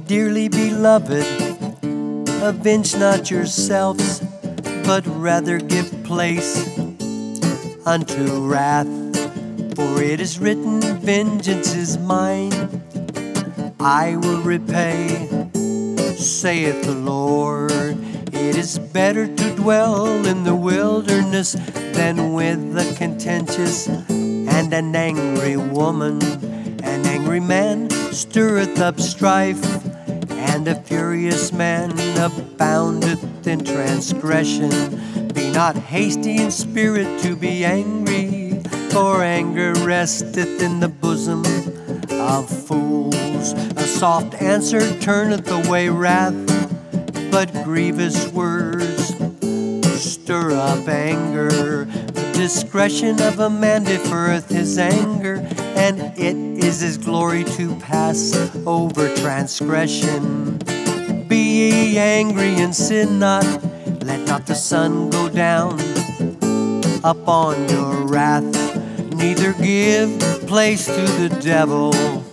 Dearly beloved, avenge not yourselves, but rather give place unto wrath. For it is written, vengeance is mine, I will repay, saith the Lord. It is better to dwell in the wilderness than with a contentious and an angry woman. An angry man stirreth up strife, and a furious man aboundeth in transgression. Be not hasty in spirit to be angry, for anger resteth in the bosom of fools. A soft answer turneth away wrath, but grievous words stir up anger. The discretion of a man deferreth his anger, and it is his glory to pass over transgression. Be ye angry and sin not, let not the sun go down upon your wrath, neither give place to the devil.